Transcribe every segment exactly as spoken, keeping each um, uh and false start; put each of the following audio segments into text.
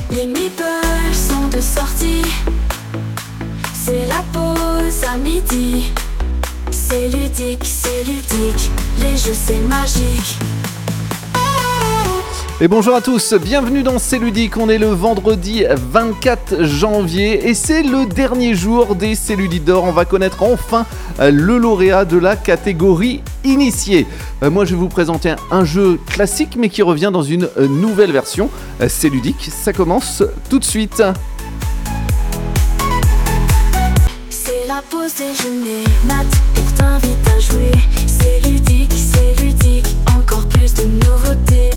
Les meeples sont de sortie. C'est la pause à midi. C'est ludique, c'est ludique. Les jeux c'est magique. Et bonjour à tous, bienvenue dans C'est Ludique. On est le vendredi vingt-quatre janvier et c'est le dernier jour des C'est Ludique d'or. On va connaître enfin le lauréat de la catégorie initiée. Moi je vais vous présenter un jeu classique mais qui revient dans une nouvelle version. C'est Ludique, ça commence tout de suite. C'est la pause déjeuner, Matt pour t'invite à jouer. C'est ludique, c'est ludique, encore plus de nouveautés.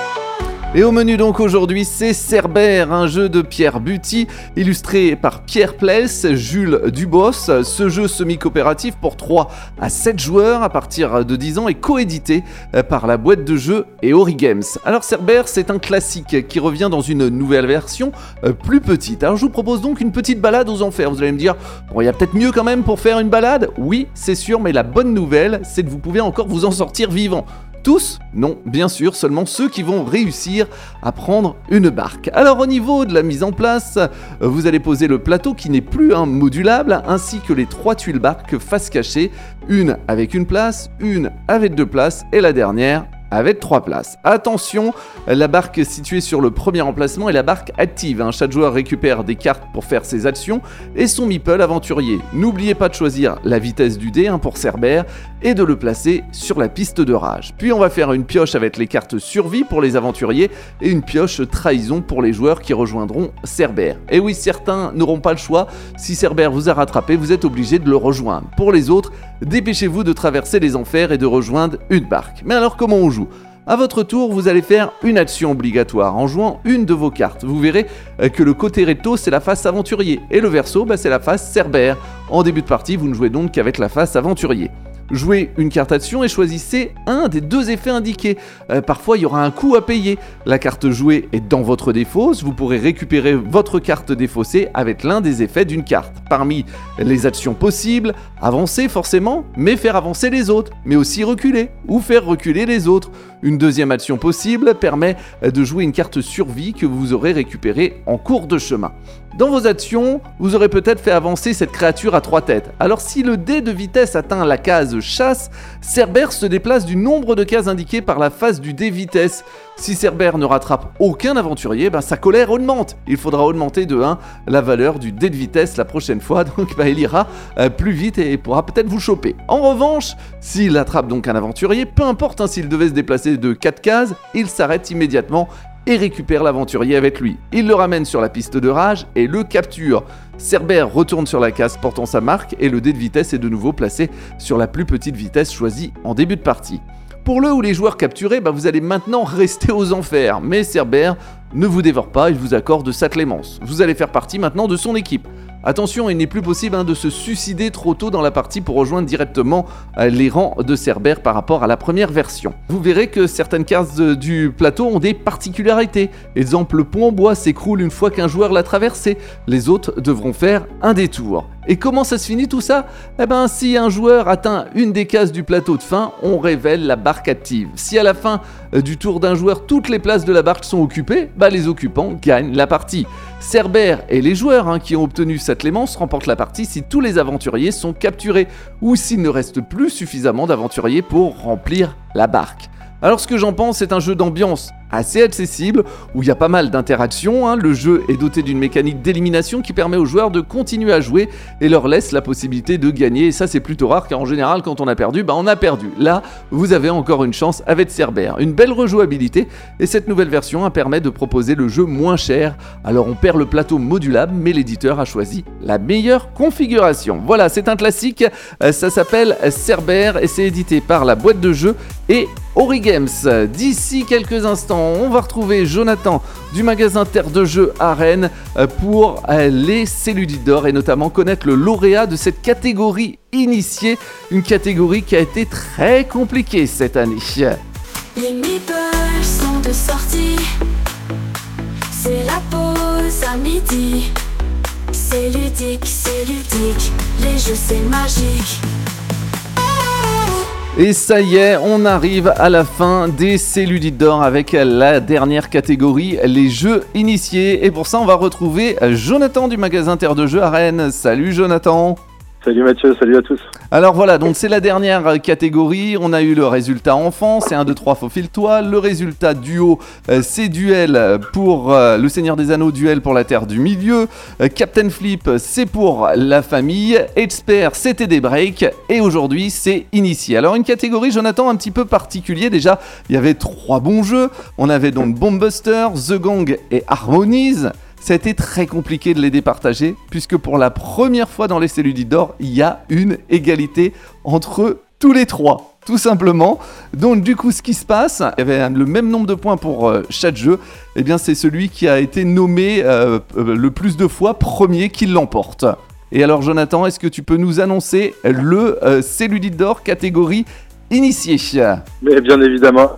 Et au menu donc aujourd'hui, c'est Cerbère, un jeu de Pierre Buty, illustré par Pierre Pless, Jules Dubos. Ce jeu semi-coopératif pour trois à sept joueurs à partir de dix ans est coédité par la boîte de jeux Eori Games. Alors Cerbère, c'est un classique qui revient dans une nouvelle version plus petite. Alors je vous propose donc une petite balade aux enfers. Vous allez me dire, bon, il y a peut-être mieux quand même pour faire une balade. Oui, c'est sûr, mais la bonne nouvelle, c'est que vous pouvez encore vous en sortir vivant. Tous ? Non, bien sûr, seulement ceux qui vont réussir à prendre une barque. Alors au niveau de la mise en place, vous allez poser le plateau qui n'est plus un modulable, ainsi que les trois tuiles barques face cachée, une avec une place, une avec deux places et la dernière avec trois places. Attention, la barque située sur le premier emplacement est la barque active. Hein. Chaque joueur récupère des cartes pour faire ses actions et son meeple aventurier. N'oubliez pas de choisir la vitesse du dé hein, pour Cerbère et de le placer sur la piste de rage. Puis on va faire une pioche avec les cartes survie pour les aventuriers et une pioche trahison pour les joueurs qui rejoindront Cerbère. Et oui, certains n'auront pas le choix. Si Cerbère vous a rattrapé, vous êtes obligé de le rejoindre. Pour les autres, dépêchez-vous de traverser les enfers et de rejoindre une barque. Mais alors comment on joue ? À votre tour, vous allez faire une action obligatoire en jouant une de vos cartes. Vous verrez que le côté recto, c'est la face aventurier et le verso, bah, c'est la face Cerbère. En début de partie, vous ne jouez donc qu'avec la face aventurier. Jouez une carte action et choisissez un des deux effets indiqués. Euh, parfois, il y aura un coût à payer. La carte jouée est dans votre défausse. Vous pourrez récupérer votre carte défaussée avec l'un des effets d'une carte. Parmi les actions possibles, avancer forcément, mais faire avancer les autres, mais aussi reculer ou faire reculer les autres. Une deuxième action possible permet de jouer une carte survie que vous aurez récupérée en cours de chemin. Dans vos actions, vous aurez peut-être fait avancer cette créature à trois têtes. Alors si le dé de vitesse atteint la case chasse, Cerbère se déplace du nombre de cases indiquées par la face du dé vitesse. Si Cerbère ne rattrape aucun aventurier, ben sa colère augmente. Il faudra augmenter de un la valeur du dé de vitesse la prochaine fois, donc ben il ira euh, plus vite et pourra peut-être vous choper. En revanche, s'il attrape donc un aventurier, peu importe hein, s'il devait se déplacer de quatre cases, il s'arrête immédiatement et récupère l'aventurier avec lui. Il le ramène sur la piste de rage et le capture. Cerbère retourne sur la case portant sa marque et le dé de vitesse est de nouveau placé sur la plus petite vitesse choisie en début de partie. Pour le ou les joueurs capturés, bah vous allez maintenant rester aux enfers, mais Cerbère ne vous dévore pas, il vous accorde sa clémence. Vous allez faire partie maintenant de son équipe. Attention, il n'est plus possible hein, de se suicider trop tôt dans la partie pour rejoindre directement euh, les rangs de Cerbère par rapport à la première version. Vous verrez que certaines cases de, du plateau ont des particularités. Exemple, le pont en bois s'écroule une fois qu'un joueur l'a traversé. Les autres devront faire un détour. Et comment ça se finit tout ça ? Eh ben, si un joueur atteint une des cases du plateau de fin, on révèle la barque active. Si à la fin euh, du tour d'un joueur, toutes les places de la barque sont occupées, bah, les occupants gagnent la partie. Cerbère et les joueurs hein, qui ont obtenu sa clémence remportent la partie si tous les aventuriers sont capturés ou s'il ne reste plus suffisamment d'aventuriers pour remplir la barque. Alors ce que j'en pense, c'est un jeu d'ambiance assez accessible, où il y a pas mal d'interactions. Hein. Le jeu est doté d'une mécanique d'élimination qui permet aux joueurs de continuer à jouer et leur laisse la possibilité de gagner. Et ça, c'est plutôt rare, car en général, quand on a perdu, bah, on a perdu. Là, vous avez encore une chance avec Cerbère. Une belle rejouabilité, et cette nouvelle version hein, permet de proposer le jeu moins cher. Alors on perd le plateau modulable, mais l'éditeur a choisi la meilleure configuration. Voilà, c'est un classique, ça s'appelle Cerbère, et c'est édité par la boîte de jeux et Eori Games. D'ici quelques instants, on va retrouver Jonathan du magasin Terre de Jeux à Rennes pour les C'est Ludique d'or et notamment connaître le lauréat de cette catégorie initiée, une catégorie qui a été très compliquée cette année. Les meeples sont de sortie, c'est la pause à midi. C'est ludique, c'est ludique, les jeux c'est magique. Et ça y est, on arrive à la fin des C'est Ludique d'Or avec la dernière catégorie, les jeux initiés. Et pour ça, on va retrouver Jonathan du magasin Terre de Jeux à Rennes. Salut Jonathan. Salut Mathieu, salut à tous. Alors voilà, donc c'est la dernière catégorie. On a eu le résultat enfant, c'est un, deux, trois, faufile-toi. Le résultat duo, euh, c'est duel pour euh, le Seigneur des Anneaux, duel pour la Terre du Milieu. Euh, Captain Flip, c'est pour la famille. Expert, c'était des breaks. Et aujourd'hui, c'est initié. Alors une catégorie, Jonathan, un petit peu particulier. Déjà, il y avait trois bons jeux. On avait donc Bombbuster, The Gang et Harmonize. Ça a été très compliqué de les départager, puisque pour la première fois dans les C'est Ludique d'Or, il y a une égalité entre tous les trois, tout simplement. Donc du coup, ce qui se passe, il y avait le même nombre de points pour euh, chaque jeu, et eh bien c'est celui qui a été nommé euh, euh, le plus de fois premier qui l'emporte. Et alors Jonathan, est-ce que tu peux nous annoncer le euh, C'est Ludique d'Or catégorie initiée ? Mais bien évidemment.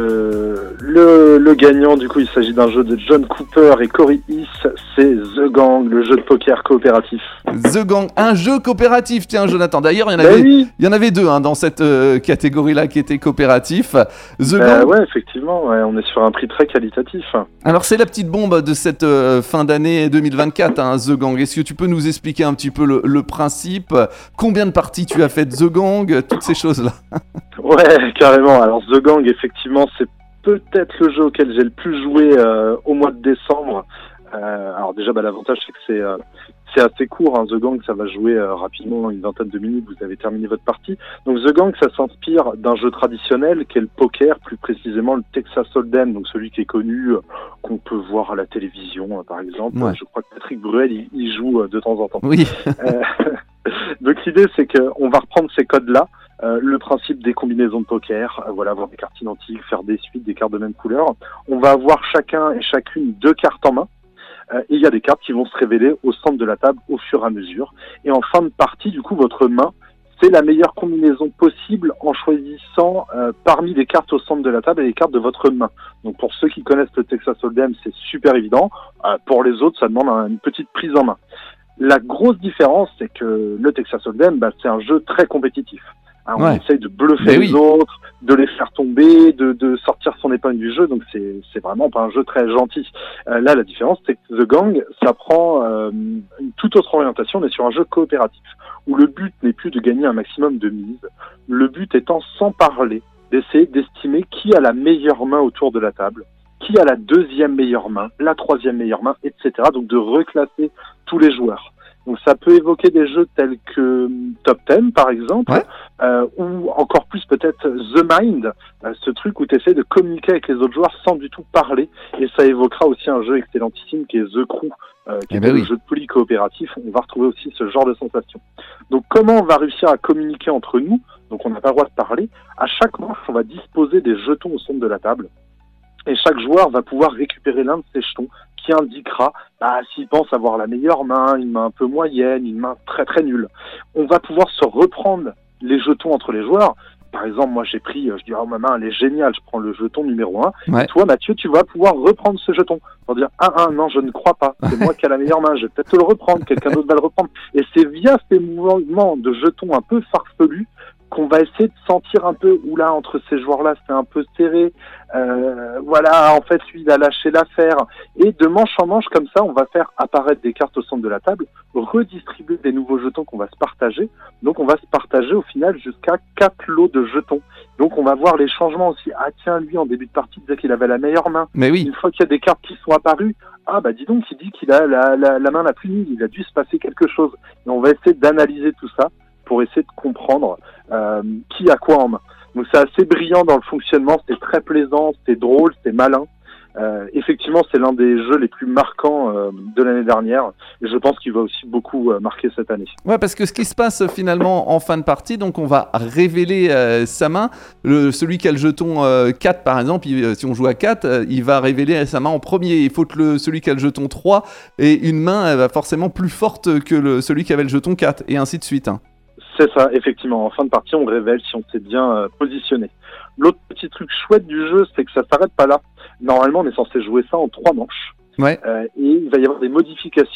Euh, le, le gagnant, du coup, il s'agit d'un jeu de John Cooper et Corey Heath, c'est The Gang, le jeu de poker coopératif. The Gang, un jeu coopératif, tiens Jonathan. D'ailleurs, il y en Ben avait, oui. il y en avait deux hein, dans cette euh, catégorie-là qui étaient coopératifs. The Euh, Gang. ouais, effectivement, ouais, on est sur un prix très qualitatif. Alors c'est la petite bombe de cette euh, fin d'année deux mille vingt-quatre, hein, The Gang. Est-ce que tu peux nous expliquer un petit peu le, le principe ? Combien de parties tu as fait de The Gang ? Toutes ces choses-là. Ouais, carrément. Alors The Gang, effectivement, c'est peut-être le jeu auquel j'ai le plus joué euh, au mois de décembre. Euh, alors déjà, bah, l'avantage, c'est que c'est euh, c'est assez court. Hein. The Gang, ça va jouer euh, rapidement, une vingtaine de minutes, vous avez terminé votre partie. Donc The Gang, ça s'inspire d'un jeu traditionnel qui est le poker, plus précisément le Texas Hold'em, donc celui qui est connu, euh, qu'on peut voir à la télévision, euh, par exemple. Ouais. Je crois que Patrick Bruel, il, il joue euh, de temps en temps. Oui. Euh, donc l'idée, c'est qu'on va reprendre ces codes-là. Euh, le principe des combinaisons de poker, euh, voilà, avoir des cartes identiques, faire des suites, des cartes de même couleur. On va avoir chacun et chacune deux cartes en main. Euh, et il y a des cartes qui vont se révéler au centre de la table au fur et à mesure. Et en fin de partie, du coup, votre main, c'est la meilleure combinaison possible en choisissant euh, parmi les cartes au centre de la table et les cartes de votre main. Donc pour ceux qui connaissent le Texas Hold'em, c'est super évident. Euh, pour les autres, ça demande un, une petite prise en main. La grosse différence, c'est que le Texas Hold'em, bah, c'est un jeu très compétitif. Hein, on Ouais. essaye de bluffer Mais les oui. autres, de les faire tomber, de, de sortir son épingle du jeu, donc c'est, c'est vraiment pas un jeu très gentil. Euh, là, la différence, c'est que The Gang, ça prend euh, une toute autre orientation, on est sur un jeu coopératif, où le but n'est plus de gagner un maximum de mise, le but étant, sans parler, d'essayer d'estimer qui a la meilleure main autour de la table, qui a la deuxième meilleure main, la troisième meilleure main, et cetera. Donc de reclasser tous les joueurs. Donc ça peut évoquer des jeux tels que Top dix par exemple, Ouais. euh, ou encore plus peut-être The Mind, euh, ce truc où tu essaies de communiquer avec les autres joueurs sans du tout parler. Et ça évoquera aussi un jeu excellentissime qui est The Crew, euh, qui Eh est ben le oui. jeu de poly coopératif. On va retrouver aussi ce genre de sensation. Donc comment on va réussir à communiquer entre nous ? Donc on n'a pas le droit de parler. À chaque manche, on va disposer des jetons au centre de la table. Et chaque joueur va pouvoir récupérer l'un de ces jetons qui indiquera bah, s'il pense avoir la meilleure main, une main un peu moyenne, une main très très nulle. On va pouvoir se reprendre les jetons entre les joueurs. Par exemple, moi j'ai pris, je dis oh ma main elle est géniale, je prends le jeton numéro un. Ouais. Et toi Mathieu, tu vas pouvoir reprendre ce jeton pour dire ah ah non je ne crois pas, c'est moi qui ai la meilleure main, je vais peut-être te le reprendre, quelqu'un d'autre va le reprendre. Et c'est via ces mouvements de jetons un peu farfelus qu'on va essayer de sentir un peu où là entre ces joueurs-là c'est un peu serré, euh, voilà en fait lui il a lâché l'affaire, et de manche en manche comme ça on va faire apparaître des cartes au centre de la table, redistribuer des nouveaux jetons qu'on va se partager, donc on va se partager au final jusqu'à quatre lots de jetons, donc on va voir les changements aussi, ah tiens lui en début de partie il disait qu'il avait la meilleure main, Mais oui. une fois qu'il y a des cartes qui sont apparues, ah bah dis donc il dit qu'il a la, la, la main la plus nulle, il a dû se passer quelque chose, et on va essayer d'analyser tout ça pour essayer de comprendre euh, qui a quoi en main. Donc c'est assez brillant dans le fonctionnement, c'est très plaisant, c'est drôle, c'est malin. Euh, effectivement, c'est l'un des jeux les plus marquants euh, de l'année dernière, et je pense qu'il va aussi beaucoup euh, marquer cette année. Ouais, parce que ce qui se passe finalement en fin de partie, donc on va révéler euh, sa main. Le, celui qui a le jeton euh, quatre par exemple, il, si on joue à quatre, euh, il va révéler sa main en premier. Il faut que le, celui qui a le jeton trois ait une main elle va forcément plus forte que le, celui qui avait le jeton quatre, et ainsi de suite. Hein. C'est ça, effectivement. En fin de partie, on révèle si on s'est bien euh, positionné. L'autre petit truc chouette du jeu, c'est que ça s'arrête pas là. Normalement, on est censé jouer ça en trois manches. Ouais. Euh, et il va y avoir des modifications.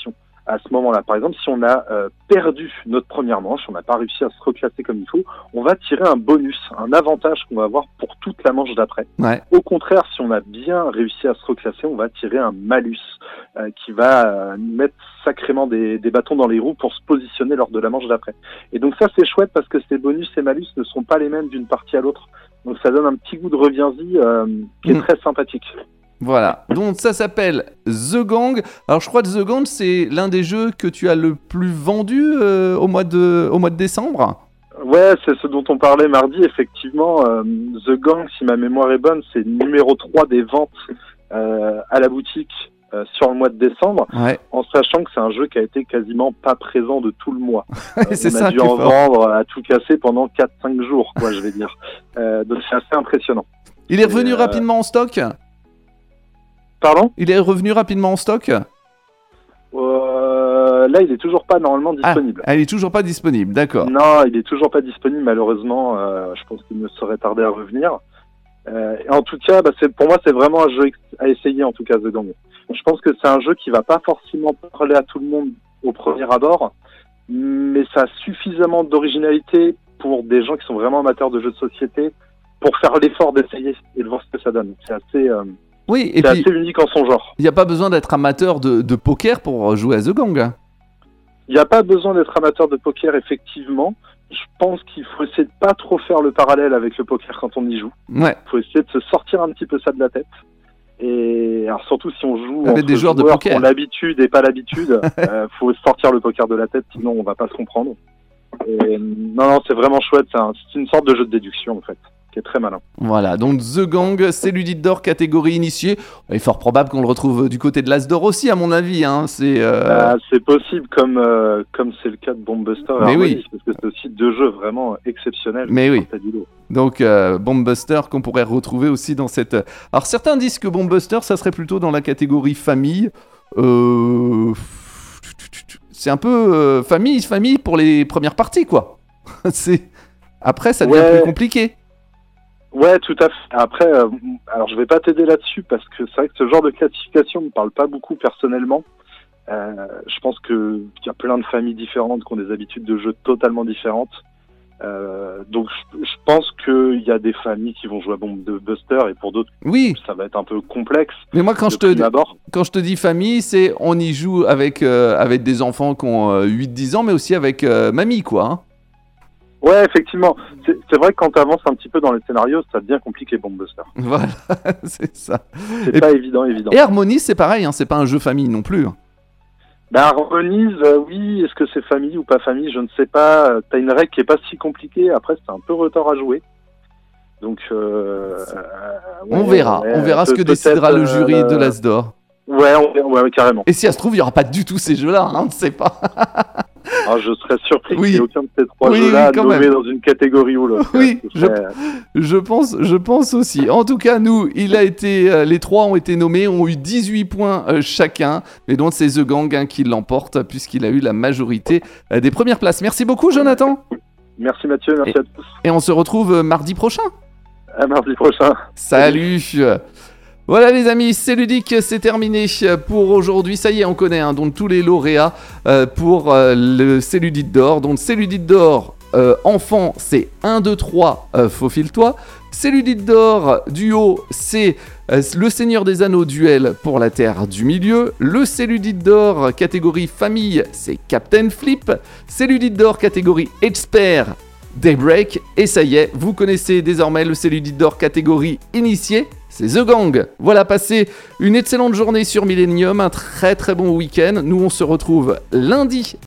à ce moment-là. Par exemple, si on a euh, perdu notre première manche, on n'a pas réussi à se reclasser comme il faut, on va tirer un bonus, un avantage qu'on va avoir pour toute la manche d'après. Ouais. Au contraire, si on a bien réussi à se reclasser, on va tirer un malus euh, qui va euh, nous mettre sacrément des, des bâtons dans les roues pour se positionner lors de la manche d'après. Et donc ça, c'est chouette parce que ces bonus et malus ne sont pas les mêmes d'une partie à l'autre. Donc ça donne un petit goût de reviens-y euh, qui est Mmh. très sympathique. Voilà, donc ça s'appelle The Gang. Alors je crois que The Gang, c'est l'un des jeux que tu as le plus vendu euh, au, mois de, au mois de décembre. Ouais, c'est ce dont on parlait mardi, effectivement. Euh, The Gang, si ma mémoire est bonne, c'est numéro trois des ventes euh, à la boutique euh, sur le mois de décembre, Ouais, en sachant que c'est un jeu qui a été quasiment pas présent de tout le mois. Euh, c'est on ça a qui dû est en fort. vendre à tout casser pendant quatre cinq jours, quoi, je vais dire. Euh, donc c'est assez impressionnant. Il est revenu euh, rapidement en stock. Pardon Il est revenu rapidement en stock. euh, Là, il est toujours pas normalement Ah, disponible. elle est toujours pas disponible, d'accord. Non, il est toujours pas disponible, malheureusement. Euh, je pense qu'il ne saurait tarder à revenir. Euh, et en tout cas, bah, c'est, pour moi, c'est vraiment un jeu ex- à essayer, en tout cas, The Gang. Je pense que c'est un jeu qui va pas forcément parler à tout le monde au premier abord, mais ça a suffisamment d'originalité pour des gens qui sont vraiment amateurs de jeux de société pour faire l'effort d'essayer et de voir ce que ça donne. C'est assez, euh, Oui, et c'est puis assez unique en son genre. il n'y a pas besoin d'être amateur de, de poker pour jouer à The Gang. Il n'y a pas besoin d'être amateur de poker, effectivement. Je pense qu'il faut essayer de pas trop faire le parallèle avec le poker quand on y joue. Ouais, Il faut essayer de se sortir un petit peu ça de la tête. Et alors surtout si on joue Avec entre des joueurs de poker. qui ont l'habitude et pas l'habitude, euh, faut sortir le poker de la tête, sinon on va pas se comprendre. Et, non, non, c'est vraiment chouette. C'est, un- c'est une sorte de jeu de déduction en fait, qui est très malin. voilà, donc The Gang, c'est Ludite d'or, catégorie initiée. Il est fort probable qu'on le retrouve du côté de l'As d'or aussi, à mon avis. Hein. C'est, euh, Euh, c'est possible, comme euh, comme c'est le cas de Bombbuster et Mais Harmonix, oui. parce que c'est aussi deux jeux vraiment exceptionnels. Mais qui oui. sortent du lot. Donc euh, Bombbuster qu'on pourrait retrouver aussi dans cette... Alors certains disent que Bombbuster, ça serait plutôt dans la catégorie famille. Euh... C'est un peu euh, famille, famille pour les premières parties, quoi. c'est... Après, ça devient Ouais. plus compliqué. Ouais, tout à fait. Après, euh, alors je vais pas t'aider là-dessus parce que c'est vrai que ce genre de classification me parle pas beaucoup personnellement. Euh, je pense que qu'il y a plein de familles différentes qui ont des habitudes de jeu totalement différentes. Euh, donc je, je pense qu'il y a des familles qui vont jouer à Bombbuster et pour d'autres Oui, ça va être un peu complexe. mais moi quand de je te... prime abord. Quand je te dis famille, c'est on y joue avec, euh, avec des enfants qui ont euh, huit dix ans, mais aussi avec euh, mamie, quoi. Hein. Ouais, effectivement. C'est, c'est vrai que quand tu avances un petit peu dans les scénarios, ça devient compliqué Bombbuster. Voilà, c'est ça. C'est Et pas évident, évident. Et Harmonix, c'est pareil, hein, c'est pas un jeu famille non plus. hein. Bah, Harmonix, euh, oui, est-ce que c'est famille ou pas famille, je ne sais pas. Euh, T'as une règle qui est pas si compliquée, après c'est un peu retard à jouer. Donc, euh, euh, On ouais, verra, ouais, on verra ce peut- que peut-être, décidera le euh, jury de l'As d'or. Ouais, on verra, ouais, carrément. Et si ça se trouve, il n'y aura pas du tout ces jeux-là, hein, on ne sait pas. Alors, je serais surpris Oui. qu'il n'y ait aucun de ces trois Oui, jeux-là oui, quand nommés même. dans une catégorie ou l'autre. Oui, Ce je- serait- Je pense, je pense aussi. En tout cas, nous, il a été, euh, les trois ont été nommés, ont eu dix-huit points euh, chacun. Et donc, c'est The Gang hein, qui l'emporte, puisqu'il a eu la majorité euh, des premières places. Merci beaucoup, Jonathan. Merci Mathieu, merci Et- à tous. Et on se retrouve euh, mardi prochain. À mardi prochain. Salut. Voilà les amis, c'est ludique, c'est terminé pour aujourd'hui. Ça y est, on connaît hein, donc tous les lauréats euh, pour euh, le Céludite d'or. Donc Céludite d'or euh, enfant, c'est un, deux, trois, euh, faufile-toi. Céludite d'or duo, c'est euh, le Seigneur des Anneaux duel pour la Terre du Milieu. Le Céludite d'or catégorie famille, c'est Captain Flip. Céludite d'or catégorie expert, Daybreak, et ça y est, vous connaissez désormais le Céludite d'or catégorie initié, c'est The Gang. Voilà, passez une excellente journée sur Millennium, un très très bon week-end. Nous on se retrouve lundi